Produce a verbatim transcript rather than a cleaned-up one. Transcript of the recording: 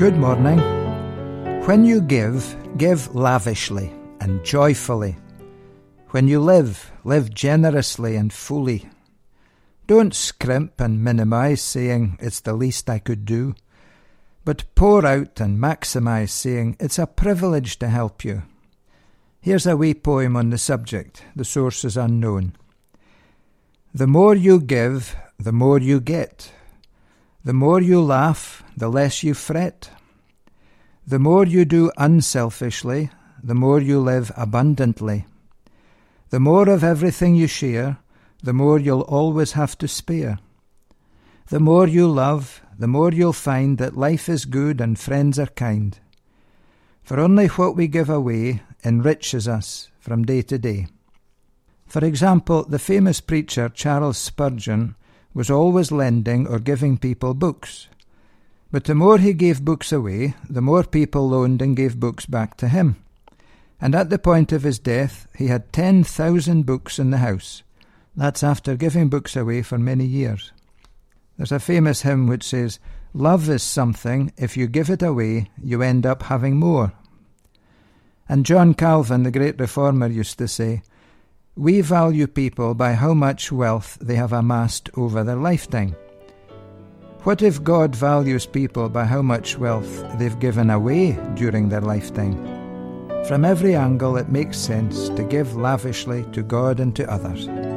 Good morning. When you give, give lavishly and joyfully. When you live, live generously and fully. Don't scrimp and minimise, saying it's the least I could do, but pour out and maximise, saying it's a privilege to help you. Here's a wee poem on the subject. The source is unknown. The more you give, the more you get. The more you laugh, the less you fret. The more you do unselfishly, the more you live abundantly. The more of everything you share, the more you'll always have to spare. The more you love, the more you'll find that life is good and friends are kind. For only what we give away enriches us from day to day. For example, the famous preacher Charles Spurgeon was always lending or giving people books. But the more he gave books away, the more people loaned and gave books back to him. And at the point of his death, he had ten thousand books in the house. That's after giving books away for many years. There's a famous hymn which says, "Love is something, if you give it away, you end up having more." And John Calvin, the great reformer, used to say, "We value people by how much wealth they have amassed over their lifetime." What if God values people by how much wealth they've given away during their lifetime? From every angle it makes sense to give lavishly to God and to others.